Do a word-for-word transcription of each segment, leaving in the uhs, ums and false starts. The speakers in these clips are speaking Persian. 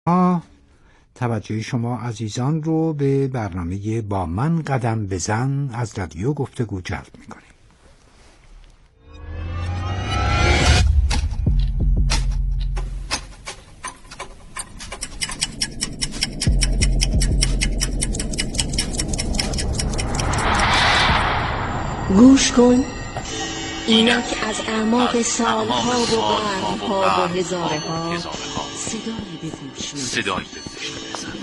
توجه شما عزیزان رو به برنامه با من قدم بزن از رادیو گفتگو جلب می‌کنیم. گوش کن، اینک از اعماق سالها و قرنها و هزارها صدایی به گوش صدایی به گوش می‌رسد.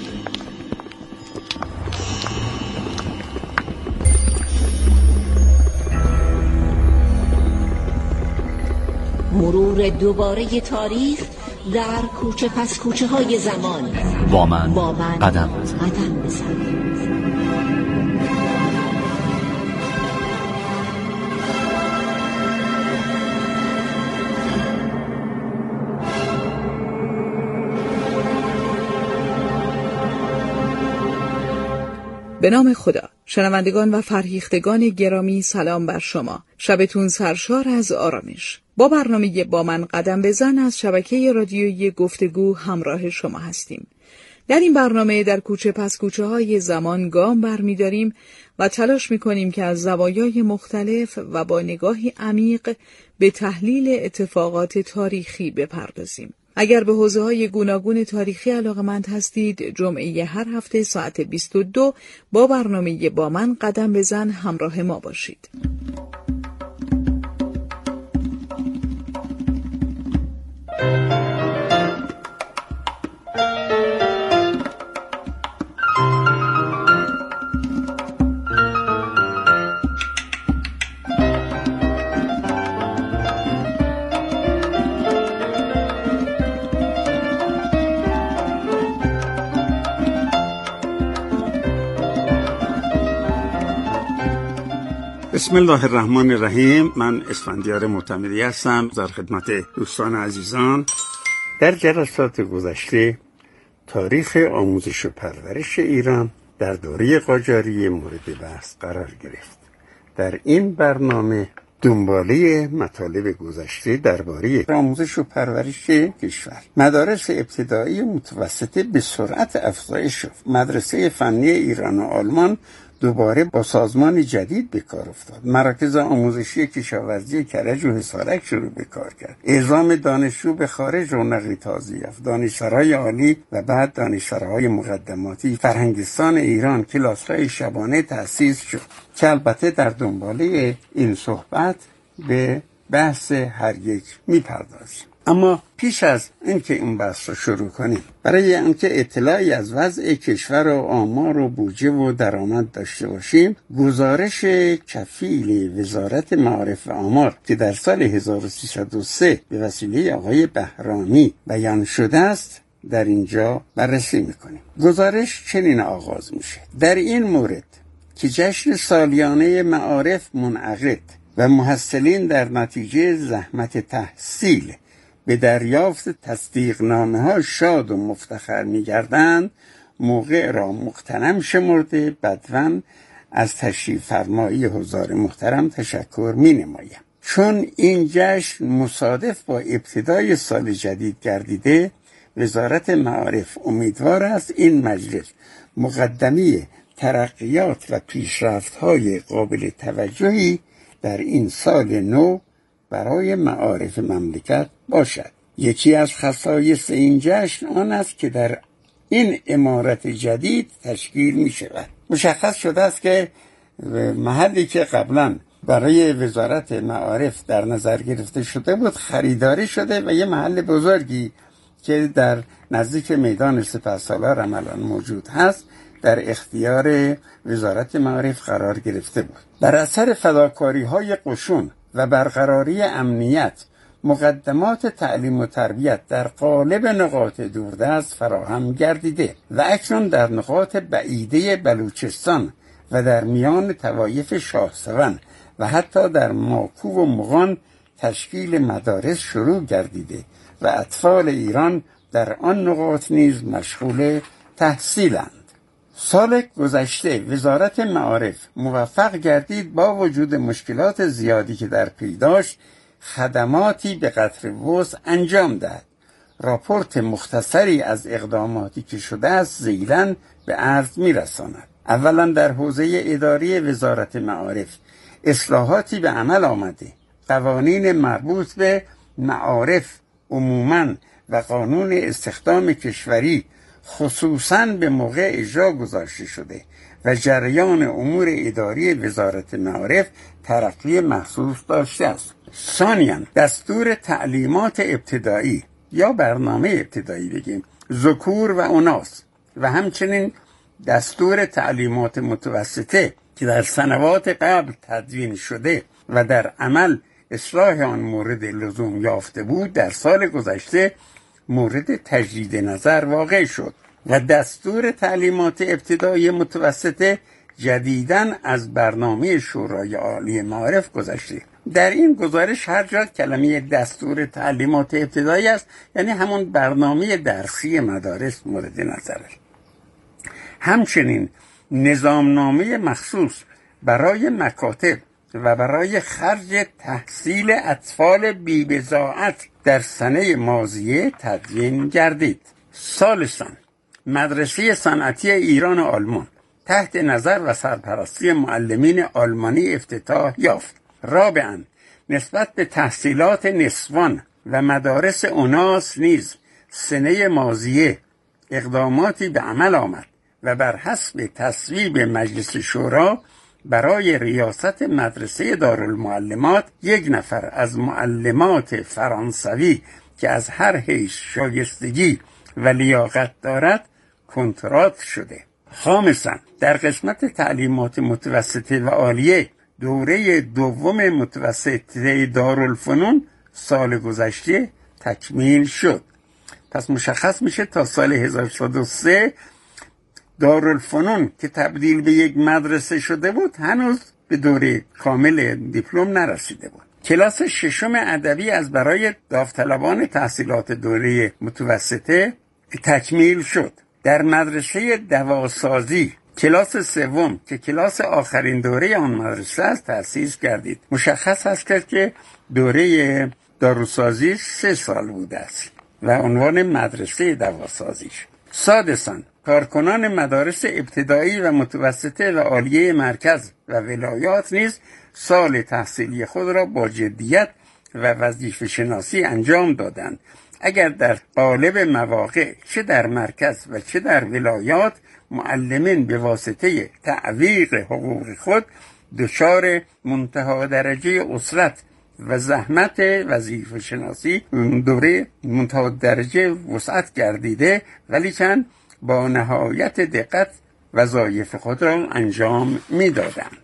مرور دوباره تاریخ در کوچه پس کوچه های زمان. با من, با من قدم بزن. قدم بزن. به نام خدا. شنوندگان و فرهیختگان گرامی، سلام بر شما. شبتون سرشار از آرامش. با برنامه با من قدم بزن از شبکه رادیویی گفتگو همراه شما هستیم. در این برنامه در کوچه پس کوچه های زمان گام برمی‌داریم و تلاش می‌کنیم که از زوایای مختلف و با نگاهی عمیق به تحلیل اتفاقات تاریخی بپردازیم. اگر به حوزه‌های گوناگون تاریخی علاقه‌مند هستید، جمعه هر هفته ساعت بیست و دو با برنامه با من قدم بزن همراه ما باشید. بسم الله الرحمن الرحیم. من اسفندیار معتمدی هستم در خدمت دوستان عزیزان. در جلسات گذشته تاریخ آموزش و پرورش ایران در دوره قاجاری مورد بحث قرار گرفت. در این برنامه دنباله مطالب گذشته درباره آموزش و پرورش کشور. مدارس ابتدایی و متوسطه به سرعت افزایش یافت. مدرسه فنی ایران و آلمان دوباره با سازمان جدید به کار افتاد. مراکز آموزشی کشاورزی کرج و حصارک شروع به کار کرد. اعزام دانشجو به خارج رونقی تازه یافت. دانشسرای عالی و بعد دانشسراهای مقدماتی فرهنگستان ایران کلاس‌های شبانه تأسیس شد که البته در دنباله این صحبت به بحث هر یک می‌پردازیم. اما پیش از اینکه این بحث رو شروع کنیم، برای اینکه اطلاعی از وضع کشور و آمار و بودجه و درآمد داشته باشیم، گزارش کفیل وزارت معارف و آمار که در سال هزار و سیصد و سه به وسیله آقای بهرامی بیان شده است در اینجا بررسی میکنیم. گزارش چنین آغاز میشه: در این مورد که جشن سالیانه معارف منعقد و محصلین در نتیجه زحمت تحصیل به دریافت تصدیقنامه ها شاد و مفتخر می گردند، موقع را مغتنم شمرده بدون از تشریف فرمایی حضار محترم تشکر می نمایم. چون این جشن مصادف با ابتدای سال جدید گردیده، وزارت معارف امیدوار است این مجلس مقدمی ترقیات و پیشرفت های قابل توجهی در این سال نو برای معارف مملکت باشد. یکی از خصایص این جشن آن است که در این عمارت جدید تشکیل می شود. مشخص شده است که محلی که قبلا برای وزارت معارف در نظر گرفته شده بود خریداری شده و یه محل بزرگی که در نزدیک میدان سپهسالار عملاً موجود هست در اختیار وزارت معارف قرار گرفته بود. بر اثر فداکاری های قشون و برقراری امنیت، مقدمات تعلیم و تربیت در قالب نقاط دوردست فراهم گردیده و اکنون در نقاط بعیده بلوچستان و در میان طوایف شاهسوان و حتی در ماکو و مغان تشکیل مدارس شروع گردیده و اطفال ایران در آن نقاط نیز مشغول تحصیلند. سال گذشته وزارت معارف موفق گردید با وجود مشکلات زیادی که در پی داشت خدماتی به قدر وسع انجام دهد. راپورت مختصری از اقداماتی که شده است زیلاً به عرض می‌رساند. اولا در حوزه اداری وزارت معارف اصلاحاتی به عمل آمده. قوانین مربوط به معارف عموماً و قانون استخدام کشوری خصوصاً به موقع اجرا گذاشته شده و جریان امور اداری وزارت معارف ترقی محسوس داشته است. ثانیاً دستور تعلیمات ابتدایی یا برنامه ابتدایی بگیم ذکور و اناث و همچنین دستور تعلیمات متوسطه که در سنوات قبل تدوین شده و در عمل اصلاح آن مورد لزوم یافته بود در سال گذشته مورد تجدید نظر واقع شد و دستور تعلیمات ابتدایی متوسطه جدیداً از برنامه شورای عالی معارف گذشته. در این گزارش هر جا کلمه دستور تعلیمات ابتدایی است یعنی همون برنامه درسی مدارس مورد نظر است. همچنین نظامنامه مخصوص برای مکاتب و برای خرج تحصیل اطفال بی‌بضاعت در سنه ماضیه تدوین گردید. ثالثاً مدرسه صنعتی ایران آلمان تحت نظر و سرپرستی معلمین آلمانی افتتاح یافت. رابعاً نسبت به تحصیلات نسوان و مدارس اناث نیز سنه ماضیه اقداماتی به عمل آمد و بر حسب تصویب مجلس شورا برای ریاست مدرسه دارالمعلمات یک نفر از معلمات فرانسوی که از هر حیث شایستگی و لیاقت دارد کنترات شده. خامساً در قسمت تعلیمات متوسطه و عالیه دوره دوم متوسطه دارالفنون سال گذشته تکمیل شد. پس مشخص میشه تا سال هزار و سیصد و سه دارالفنون که تبدیل به یک مدرسه شده بود هنوز به دوره کامل دیپلم نرسیده بود. کلاس ششم ادبی از برای داوطلبان تحصیلات دوره متوسطه تکمیل شد. در مدرسه دواسازی کلاس سوم که کلاس آخرین دوره آن مدرسه است تأسیس گردید. مشخص است که دوره داروسازی سه سال بوده است و عنوان مدرسه دواسازیش. سادساً کارکنان مدارس ابتدایی و متوسطه و عالیه مرکز و ولایات نیز سال تحصیلی خود را با جدیت و وظیفه شناسی انجام دادند. اگر در قالب مواقع چه در مرکز و چه در ولایات معلمین به واسطه تعویق حقوق خود دچار منتهی درجه عسرت و زحمت وظیفه شناسی دوره منتهی درجه وسعت گردیده ولی چند با نهایت دقت وظایف خود را انجام می دادند.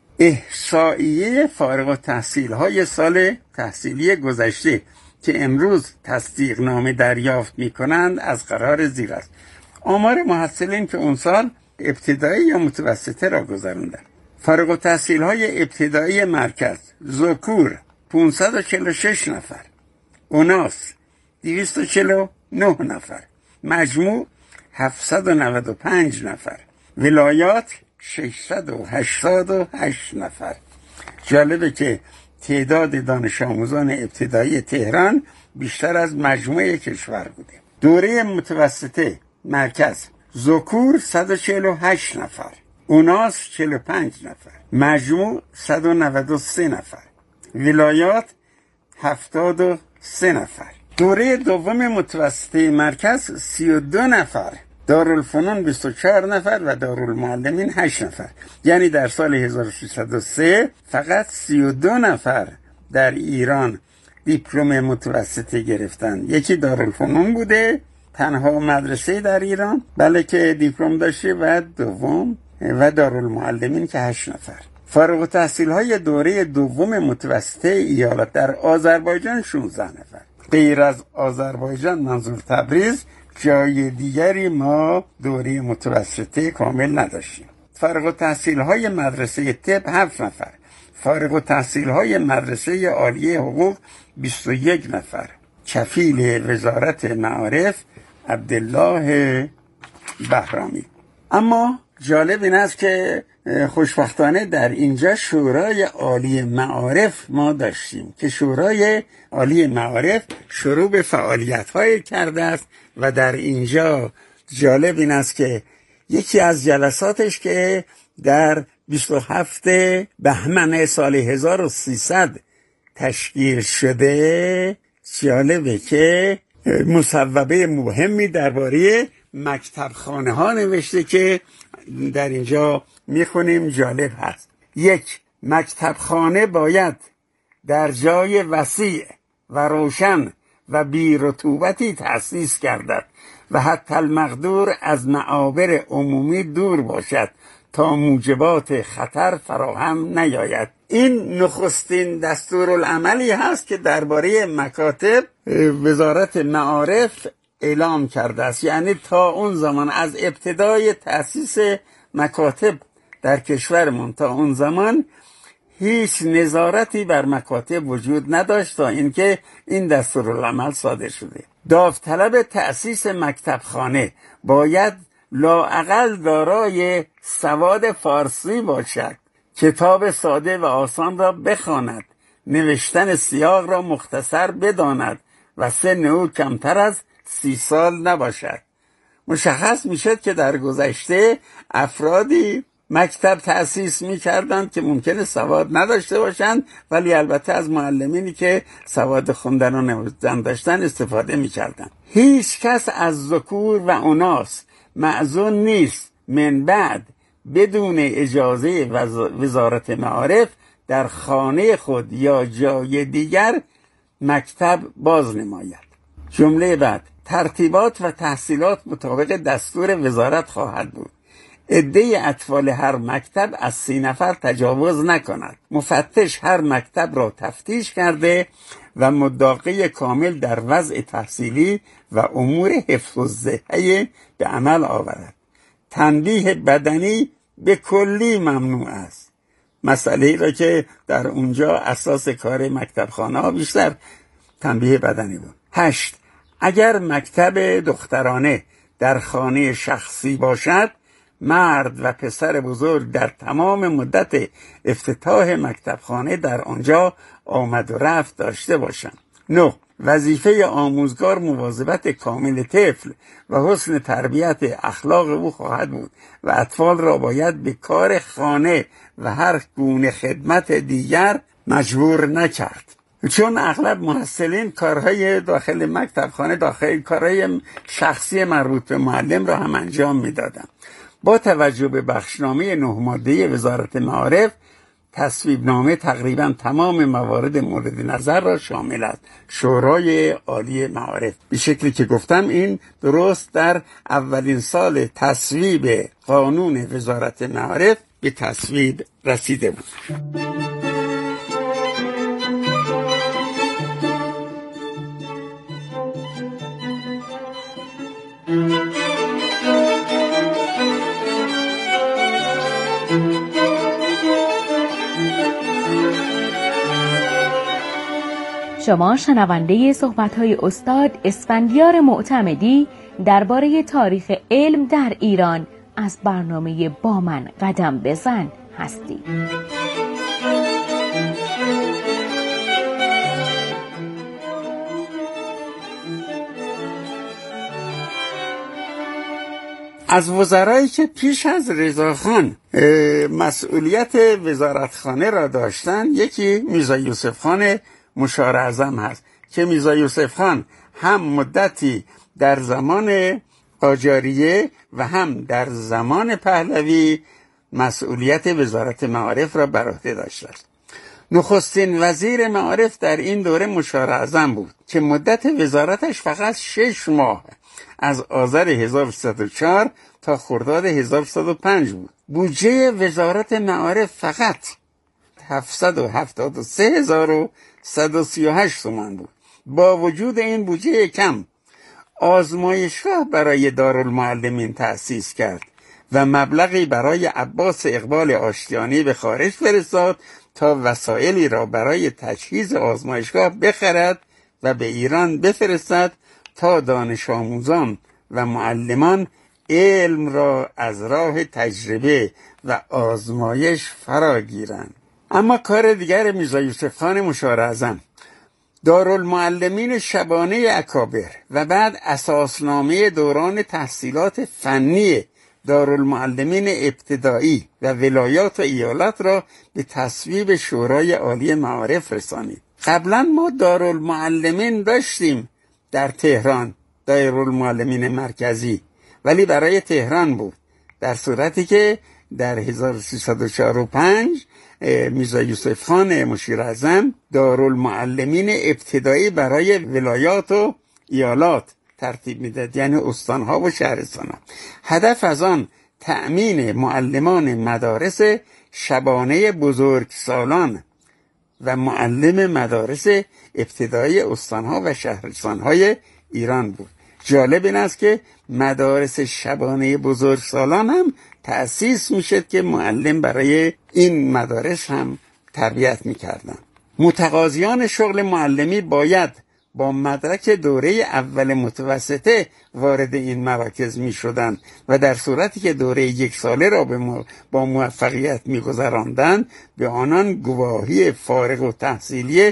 احصائیه فارغ التحصیل های سال تحصیلی گذشته که امروز تصدیق نامه دریافت می کنند از قرار زیر است. آمار محصلین که اون سال ابتدایی یا متوسطه را گذراندند. فارغ التحصیل های ابتدایی مرکز ذکور پانصد و چهل و شش نفر، اناث دویست و چهل و نه نفر، مجموع هفتصد و نود و پنج نفر، ولایات ششصد و هشتاد و هشت نفر. جالبه که تعداد دانش آموزان ابتدایی تهران بیشتر از مجموع کشور بوده. دوره متوسطه مرکز ذکور صد و چهل و هشت نفر، اناث چهل و پنج نفر، مجموع صد و نود و سه نفر، ولایات هفتاد و سه نفر. دوره دوم متوسطه مرکز سی و دو نفر، دارالفنون بیست و چهار نفر و دارالمعلمین هشت نفر. یعنی در سال هزار و سیصد و سه فقط سی و دو نفر در ایران دیپلم متوسطه گرفتن. یکی دارالفنون بوده، تنها مدرسه در ایران بله که دیپلم داشته، و دوم و دارالمعلمین که هشت نفر. فارغ التحصیل های دوره دوم متوسطه ایالات در آذربایجان شانزده نفر. غیر از آذربایجان منظور تبریز جای دیگری ما دوره متوسطه کامل نداشتیم. فارغ التحصیل های مدرسه طب هفت نفر، فارغ التحصیل های مدرسه عالیه حقوق بیست و یک نفر. کفیل وزارت معارف عبدالله بهرامی. اما جالب این است که خوشبختانه در اینجا شورای عالی معارف ما داشتیم که شورای عالی معارف شروع به فعالیت‌های کرده است و در اینجا جالب این است که یکی از جلساتش که در بیست و هفتم بهمن سال هزار و سیصد تشکیل شده، جالبه که مصوبه مهمی درباره مکتبخانه ها نوشته که در اینجا میخونیم. جالب هست: یک، مکتبخانه باید در جای وسیع و روشن و بی رطوبتی تأسیس گردد و حتی المقدور از معابر عمومی دور باشد تا موجبات خطر فراهم نیاید. این نخستین دستورالعملی هست که درباره مکاتب وزارت معارف اعلام کرده است. یعنی تا اون زمان، از ابتدای تأسیس مکاتب در کشورمون تا اون زمان، هیچ نظارتی بر مکاتب وجود نداشت تا اینکه این دستورالعمل صادر شده. داوطلب تأسیس مکتبخانه باید لااقل دارای سواد فارسی باشد، کتاب ساده و آسان را بخواند، نوشتن سیاق را مختصر بداند و سن او کمتر از سی سال نباشد. مشخص میشد که در گذشته افرادی مکتب تأسیس میکردند که ممکنه سواد نداشته باشند، ولی البته از معلمینی که سواد خوندن و نوشتن داشتن استفاده میکردند. هیچ کس از ذکور و اناث معزون نیست من بعد بدون اجازه وزارت معارف در خانه خود یا جای دیگر مکتب باز نماید. جمله بعد: ترتیبات و تحصیلات مطابق دستور وزارت خواهد بود. عده اطفال هر مکتب از سی نفر تجاوز نکند. مفتش هر مکتب را تفتیش کرده و مداقه کامل در وضع تحصیلی و امور حفظ الصحه به عمل آورد. تنبیه بدنی به کلی ممنوع است. مسئله را که در اونجا اساس کار مکتبخانه ها بیشتر تنبیه بدنی بود. هشت، اگر مکتب دخترانه در خانه شخصی باشد، مرد و پسر بزرگ در تمام مدت افتتاح مکتبخانه در آنجا آمد و رفت داشته باشند. نه، وظیفه آموزگار مواظبت کامل طفل و حسن تربیت اخلاق او خواهد بود و اطفال را باید به کار خانه و هر گونه خدمت دیگر مجبور نکرد، چون اغلب محصلین کارهای داخل مکتبخانه داخل کارهای شخصی مربوط به معلم را هم انجام میدادند. با توجه به بخشنامه نه ماده وزارت معارف، تصویب نامه تقریبا تمام موارد مورد نظر را شامل است. شورای عالی معارف، به شکلی که گفتم، این درست در اولین سال تصویب قانون وزارت معارف به تصویب رسیده بود. شما شنونده صحبت‌های استاد اسفندیار معتمدی درباره تاریخ علم در ایران از برنامه با من قدم بزن هستید. از وزرایی که پیش از رضاخان مسئولیت وزارتخانه را داشتن، یکی میرزا یوسف خان مشار اعظم هست که میرزا یوسف خان هم مدتی در زمان قاجاریه و هم در زمان پهلوی مسئولیت وزارت معارف را بر عهده داشته است. نخستین وزیر معارف در این دوره مشار اعظم بود که مدت وزارتش فقط شش ماه، از آذر هزار و سیصد و چهار تا خرداد هزار و سیصد و پنج بود. بودجه وزارت معارف فقط هفتصد و هفتاد و سه هزار و صد و سی و هشت تومان بود. با وجود این بودجه کم، آزمایشگاه برای دارالمعلمین تأسیس کرد و مبلغی برای عباس اقبال آشتیانی به خارج فرستاد تا وسایلی را برای تجهیز آزمایشگاه بخرد و به ایران بفرستد تا دانش آموزان و معلمان علم را از راه تجربه و آزمایش فرا گیرند. اما کار دیگر میرزا یوسف خان مشاراعظم، دارالمعلمین شبانه اکابر و بعد اساسنامه دوران تحصیلات فنی دارالمعلمین ابتدایی و ولایات و ایالات را به تصویب شورای عالی معارف رسانید. قبلا ما دارالمعلمین داشتیم در تهران، دارالمعلمین مرکزی، ولی برای تهران بود، در صورتی که در هزار و سیصد و چهل و پنج میرزا یوسف خان مشیراعظم دارالمعلمین ابتدایی برای ولایات و ایالات ترتیب میداد، یعنی استانها و شهرستانها. هدف از آن تأمین معلمان مدارس شبانه بزرگسالان و معلم مدارس ابتدایی استانها و شهرستانهای ایران بود. جالب این است که مدارس شبانه بزرگسالان هم تأسیس میشد که معلم برای این مدارس هم تربیت میکردن. متقاضیان شغل معلمی باید با مدرک دوره اول متوسطه وارد این مراکز می شدند و در صورتی که دوره یک ساله را با موفقیت می گذراندند به آنان گواهی فارغ التحصیلی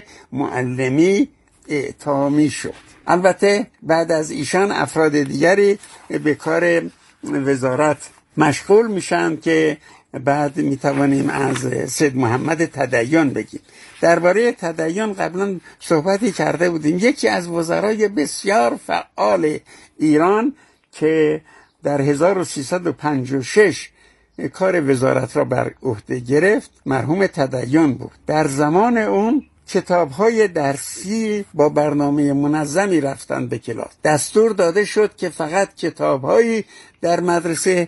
معلمی اعطا می شد. البته بعد از ایشان افراد دیگری به کار وزارت مشغول میشن که بعد میتوانیم از سید محمد تدین بگیم. درباره تدین قبلا صحبتی کرده بودیم. یکی از وزرای بسیار فعال ایران که در هزار و سیصد و پنجاه و شش کار وزارت را بر عهده گرفت مرحوم تدین بود. در زمان اون کتاب‌های درسی با برنامه منظمی رفتن به کلاس. دستور داده شد که فقط کتاب‌هایی در مدرسه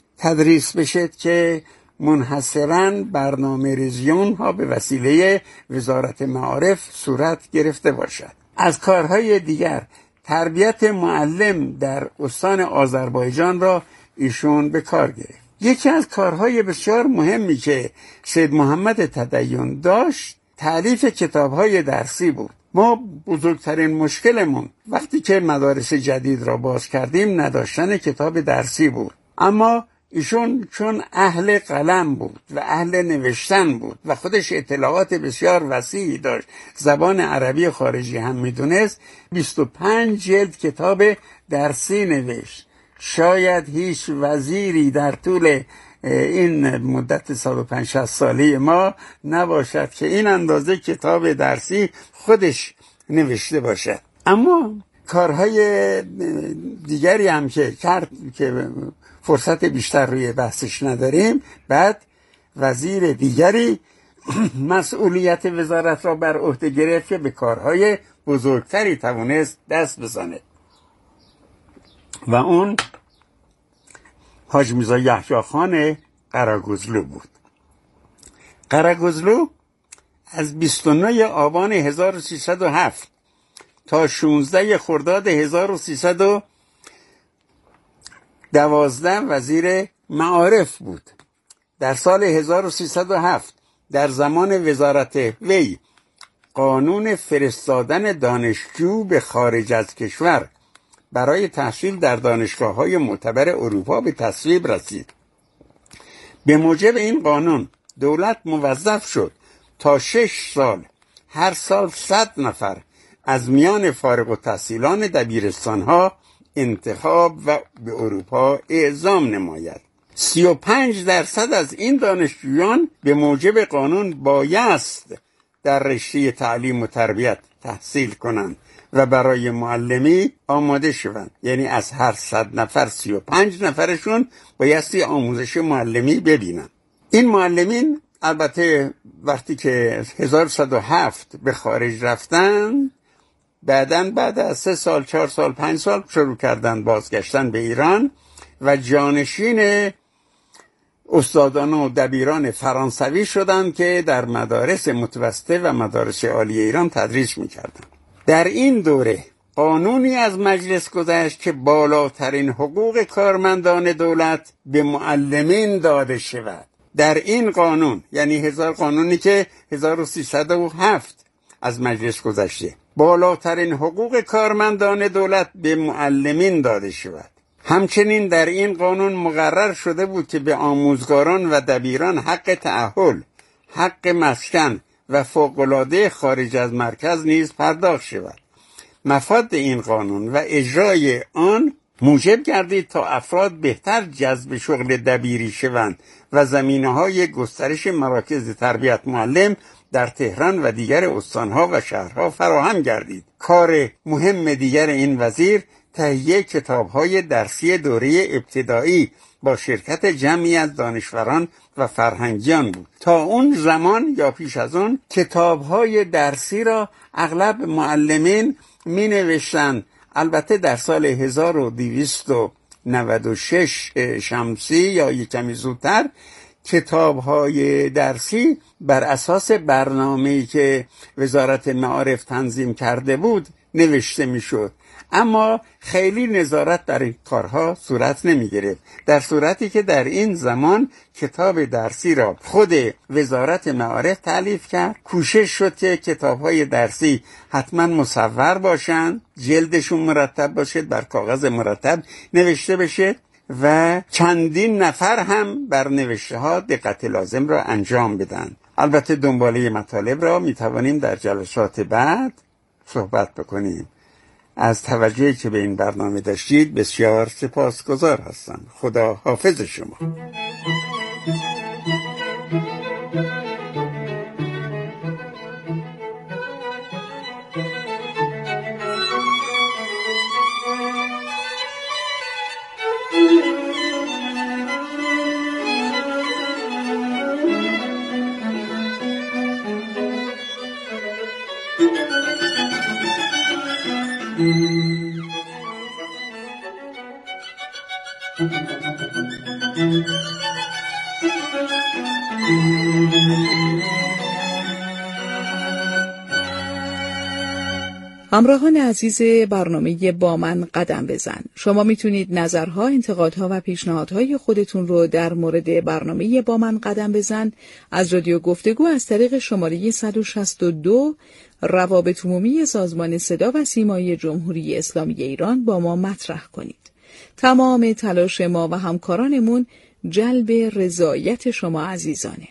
تدریس بشد که منحصراً برنامه ریزیون ها به وسیله وزارت معارف صورت گرفته باشد. از کارهای دیگر تربیت معلم در استان آذربایجان را ایشون به کار گرفت. یکی از کارهای بسیار مهمی که سید محمد تدین داشت تألیف کتاب‌های درسی بود. ما بزرگترین مشکلمون وقتی که مدارس جدید را باز کردیم نداشتن کتاب درسی بود. اما ایشون چون اهل قلم بود و اهل نوشتن بود و خودش اطلاعات بسیار وسیعی داشت، زبان عربی خارجی هم میدونست، بیست و پنج جلد کتاب درسی نوشت. شاید هیچ وزیری در طول این مدت صد و پنجاه شصت ساله ما نباشد که این اندازه کتاب درسی خودش نوشته باشد. اما کارهای دیگری هم که کرد که فرصت بیشتر روی بحثش نداریم، بعد وزیر دیگری مسئولیت وزارت را بر عهده گرفت که به کارهای بزرگتری توانست دست بزنه و اون حاج میرزا یحیی خان قراگزلو بود. قراگزلو از بیست و نه آبان هزار و سیصد و هفت تا شانزده خرداد هزار و سیصد و دوازده وزیر معارف بود. در سال هزار و سیصد و هفت در زمان وزارت وی قانون فرستادن دانشجو به خارج از کشور برای تحصیل در دانشگاه‌های معتبر اروپا به تصویب رسید. به موجب این قانون دولت موظف شد تا شش سال هر سال صد نفر از میان فارغ التحصیلان دبیرستان‌ها انتخاب و به اروپا اعزام نماید. سی و پنج درصد از این دانشجویان به موجب قانون بایست در رشته تعلیم و تربیت تحصیل کنند و برای معلمی آماده شوند. یعنی از هر صد نفر سی و پنج نفرشون بایستی آموزش معلمی ببینن. این معلمین البته وقتی که هزار و صد و هفت به خارج رفتن، بعدن بعد از سه سال چهار سال پنج سال شروع کردن بازگشتن به ایران و جانشین استادان و دبیران فرانسوی شدند که در مدارس متوسطه و مدارس عالی ایران تدریس می‌کردند. در این دوره قانونی از مجلس گذشت که بالاترین حقوق کارمندان دولت به معلمین داده شود. در این قانون، یعنی هزار قانونی که هزار و سیصد و هفت از مجلس گذشته، بالاترین حقوق کارمندان دولت به معلمین داده شود. همچنین در این قانون مقرر شده بود که به آموزگاران و دبیران حق تأهل، حق مسکن و فوق‌العاده خارج از مرکز نیز پرداخت شود. مفاد این قانون و اجرای آن موجب گردید تا افراد بهتر جذب شغل دبیری شوند و زمینه‌های گسترش مراکز تربیت معلم در تهران و دیگر استانها و شهرها فراهم گردید. کار مهم دیگر این وزیر تهیه کتاب‌های درسی دوره ابتدایی با شرکت جمعی از دانشوران و فرهنگیان بود. تا اون زمان یا پیش از اون کتاب‌های درسی را اغلب معلمین می نوشتن. البته در سال هزار و دویست و نود و شش شمسی یا یک کمی زودتر کتاب‌های درسی بر اساس برنامه‌ای که وزارت معارف تنظیم کرده بود نوشته می‌شد، اما خیلی نظارت در این کارها صورت نمی‌گرفت، در صورتی که در این زمان کتاب درسی را خود وزارت معارف تألیف کرد. کوشش شد که کتاب‌های درسی حتما مصور باشند، جلدشون مرتب باشد، بر کاغذ مرتب نوشته بشه و چندین نفر هم بر نوشته ها دقت لازم را انجام بدن. البته دنباله مطالب را می توانیم در جلسات بعد صحبت بکنیم. از توجهی که به این برنامه داشتید بسیار سپاسگزار هستم. خدا حافظ شما. همراهان عزیز برنامه با من قدم بزن، شما میتونید نظرها، انتقادها و پیشنهادهای خودتون رو در مورد برنامه با من قدم بزن از رادیو گفتگو از طریق شماره صد و شصت و دو روابط عمومی سازمان صدا و سیمای جمهوری اسلامی ایران با ما مطرح کنید. تمام تلاش ما و همکارانمون جلب رضایت شما عزیزانه.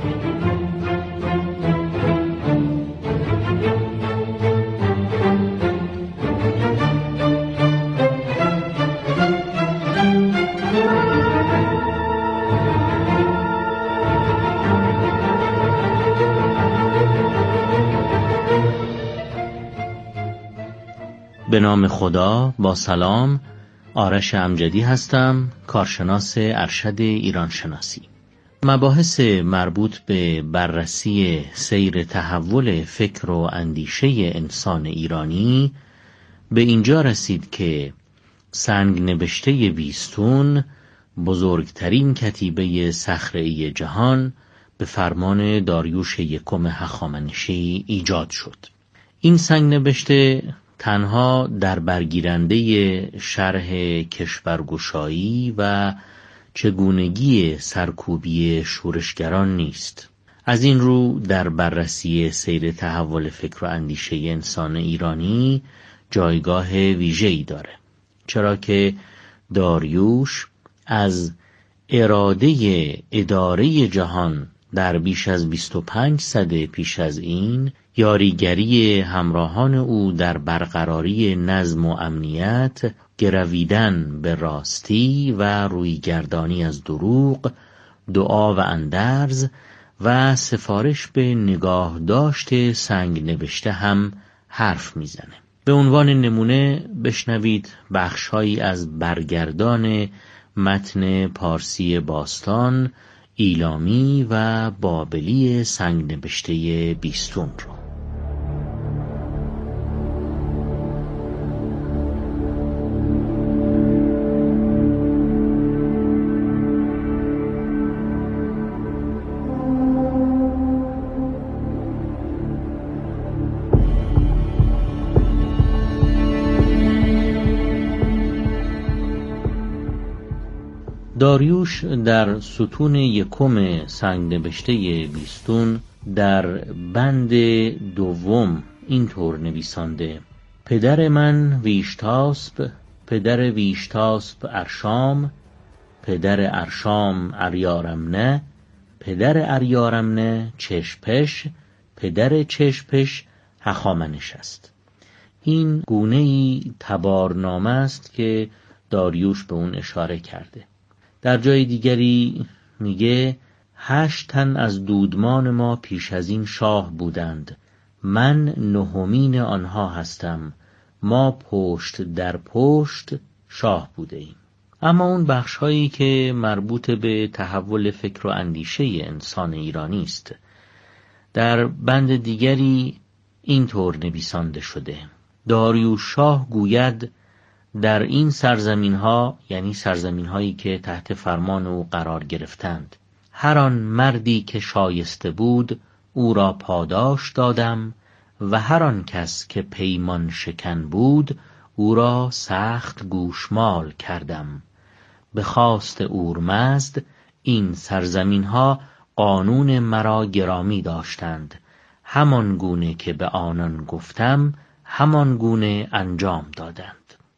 به نام خدا، با سلام. آرش امجدی هستم، کارشناس ارشد ایران شناسی. مباحث مربوط به بررسی سیر تحول فکر و اندیشه انسان ایرانی به اینجا رسید که سنگ نبشته بیستون، بزرگترین کتیبه صخره‌ای جهان، به فرمان داریوش یکم هخامنشی ایجاد شد. این سنگ نبشته تنها در برگیرنده شرح کشورگشایی و چگونگی سرکوبی شورشگران نیست. از این رو در بررسی سیر تحول فکر و اندیشه انسان ایرانی جایگاه ویژه‌ای داره، چرا که داریوش از اراده اداره جهان در بیش از بیست و پنج سده پیش از این، یاریگری همراهان او در برقراری نظم و امنیت، گرویدن به راستی و رویگردانی از دروغ، دعا و اندرز و سفارش به نگاه داشت سنگ نبشته هم حرف میزنه. به عنوان نمونه بشنوید بخشهایی از برگردان متن پارسی باستان، ایلامی و بابلی سنگ نبشته بیستون رو. داریوش در ستون یکم سنگ نبشته بیستون در بند دوم اینطور نویسانده: پدر من ویشتاسپ پدر ویشتاسپ ارشام، پدر ارشام اریارمنه، پدر اریارمنه چشپش، پدر چشپش هخامنش است. این گونه‌ای تبارنامه است که داریوش به اون اشاره کرده. در جای دیگری میگه هشت تن از دودمان ما پیش از این شاه بودند، من نهمین آنها هستم، ما پشت در پشت شاه بوده ایم. اما اون بخش هایی که مربوط به تحول فکر و اندیشه انسان ایرانی است، در بند دیگری اینطور نویسانده شده: داریوش شاه گوید در این سرزمین ها، یعنی سرزمین هایی که تحت فرمان او قرار گرفتند، هر آن مردی که شایسته بود او را پاداش دادم و هر آن کس که پیمان شکن بود او را سخت گوشمال کردم. به خواست اورمزد این سرزمین ها قانون مرا گرامی داشتند، همان گونه که به آنان گفتم همان گونه انجام دادند.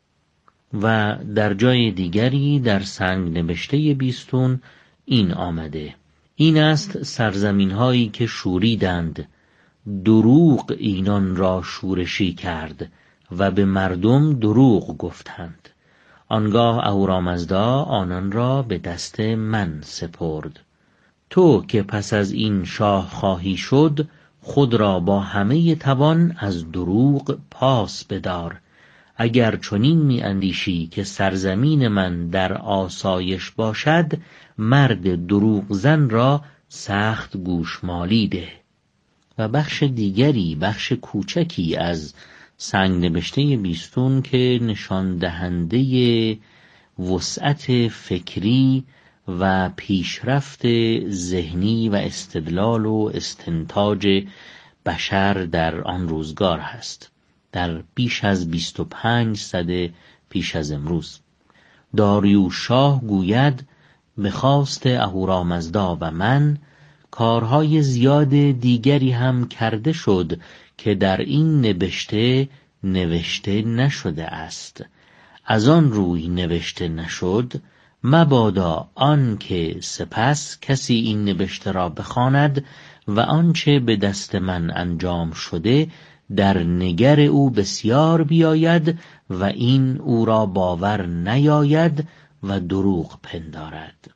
و در جای دیگری در سنگ نبشته بیستون این آمده: این است سرزمین هایی که شوریدند، دروغ اینان را شورشی کرد و به مردم دروغ گفتند. آنگاه اهورامزدا آنان را به دست من سپرد. تو که پس از این شاه خواهی شد، خود را با همه توان از دروغ پاس بدار. اگر چنین می اندیشی که سرزمین من در آسایش باشد، مرد دروغ زن را سخت گوشمالی ده. و بخش دیگری، بخش کوچکی از سنگ نبشته بیستون که نشان دهنده وسعت فکری و پیشرفت ذهنی و استدلال و استنتاج بشر در آن روزگار هست، در بیش از بیست و پنج سده پیش از امروز. داریوش شاه گوید به خواست اهورامزدا و من کارهای زیاد دیگری هم کرده شد که در این نبشته نوشته نشده است. از آن روی نوشته نشد، مبادا آن که سپس کسی این نبشته را بخواند و آنچه به دست من انجام شده در نگر او بسیار بیاید و این او را باور نیاید و دروغ پندارد.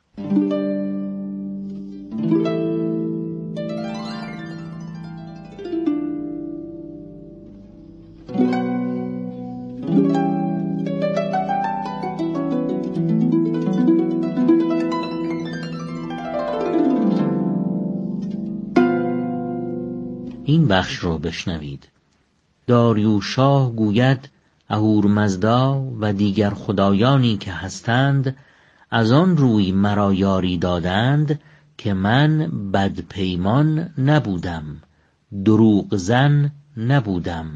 این بخش رو بشنوید. داریوش شاه گوید اهورمزدا و دیگر خدایانی که هستند از آن روی مرا یاری دادند که من بدپیمان نبودم، دروغ زن نبودم،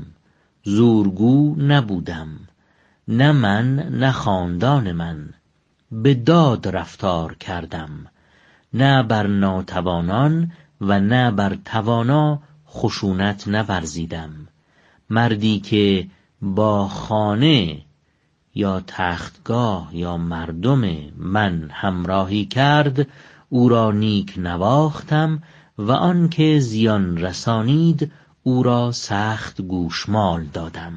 زورگو نبودم، نه من نه خاندان من، به داد رفتار کردم، نه بر ناتوانان و نه بر توانا خشونت نورزیدم. مردی که با خانه یا تختگاه یا مردم من همراهی کرد او را نیک نواختم و آن که زیان رسانید او را سخت گوشمال دادم.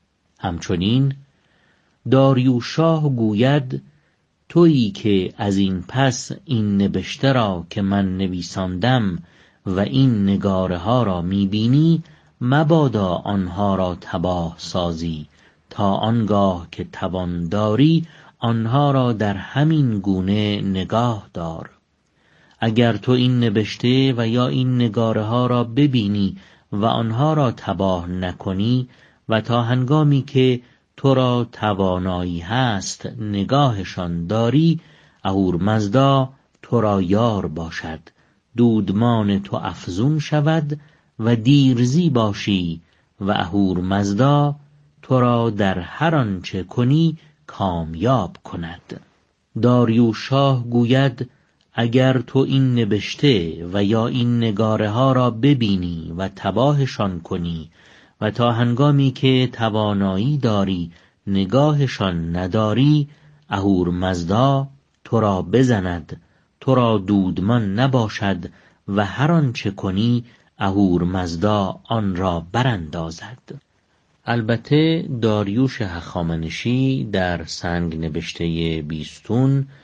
همچنین داریوش شاه گوید تویی که از این پس این نبشته را که من نویساندم و این نگاره ها را میبینی، مبادا آنها را تباه سازی، تا آنگاه که توان داری آنها را در همین گونه نگاه دار. اگر تو این نبشته و یا این نگاره ها را ببینی و آنها را تباه نکنی و تا هنگامی که تو را توانایی هست نگاهشان داری، اهورمزدا تو را یار باشد، دودمان تو افزون شود و دیرزی باشی و اهورمزدا تو را در هر آنچه کنی کامیاب کند. داریوش شاه گوید اگر تو این نبشته و یا این نگاره ها را ببینی و تباهشان کنی و تا هنگامی که توانایی داری نگاهشان نداری اهورمزدا تو را بزند، تو را دودمان نباشد و هر آنچه کنی اهورمزدا آن را براندازد. البته داریوش هخامنشی در سنگ نبشته بیستون